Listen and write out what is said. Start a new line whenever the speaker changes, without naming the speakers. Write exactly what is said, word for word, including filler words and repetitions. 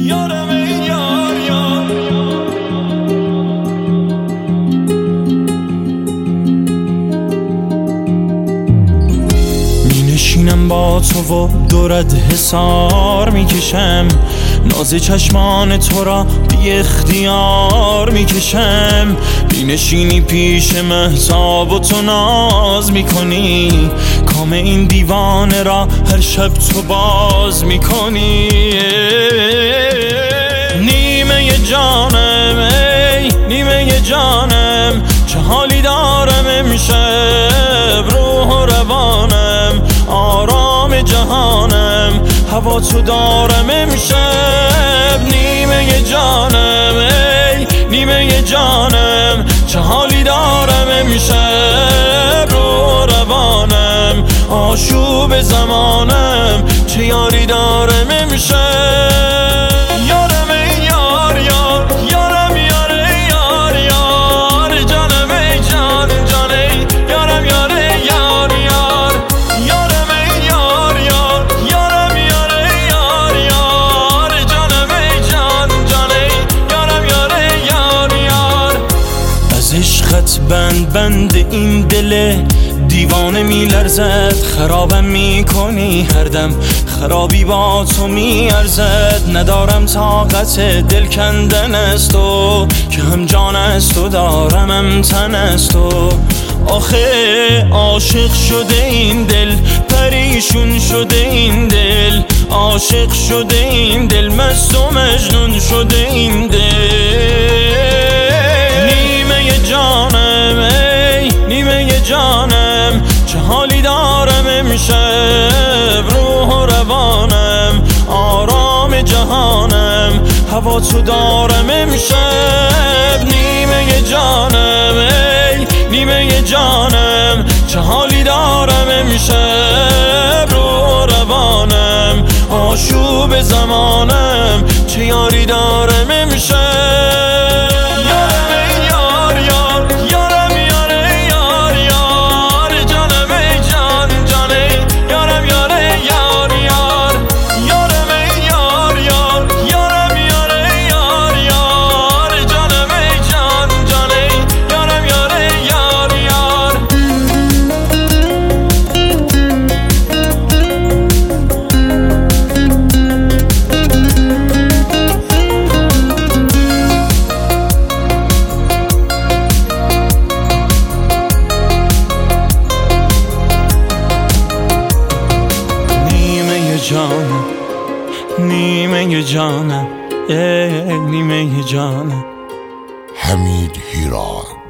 یارم ای یار یار می نشینم با تو و دورت حسار میکشم، ناز چشمان تو را بی اختیار میکشم. می نشینی پیش مهتاب و تو ناز میکنی، کام این دیوانه را هر شب تو باز میکنی. نیمه جانم ای نیمه جانم، چه حالی دارم امشب، روح و روانم آرام جهانم، هوا تو دارم امشب. نیمه جانم ای نیمه جانم، چه حالی دارم امشب، روح و روانم آشوب زمانم، چه یاری دارم امشب. یارم ای یار یار یارم یار ای یار یار، جانم ای جان جان ای یارم یار ای یار یار. یارم ای یار یار یارم یار ای یار یار، جانم ای جان جان ای یارم یار ای یار یار. از عشقت بند بند این دل دیوانه می لرزد، خرابم می کنی هر دم، خرابی با تو می ارزد. ندارم طاقت دل کندن از تو، که هم جان از تو دارم هم تن از تو. آخه عاشق شده این دل، پریشون شده این دل، عاشق شده این دل، مست و مجنون شده این دل. نیمه جانم ای نیمه جانم، چه حالی دارم امشب، روح و روانم آرام جهانم، هوا تو دارم امشب. نیمه جانم ای نیمه جانم، چه حالی دارم امشب، روح و روانم آشوب زمانم، چه یاری دارم امشب. جانم نیمه جانم ای نیمه جانم.
حمید هیراد.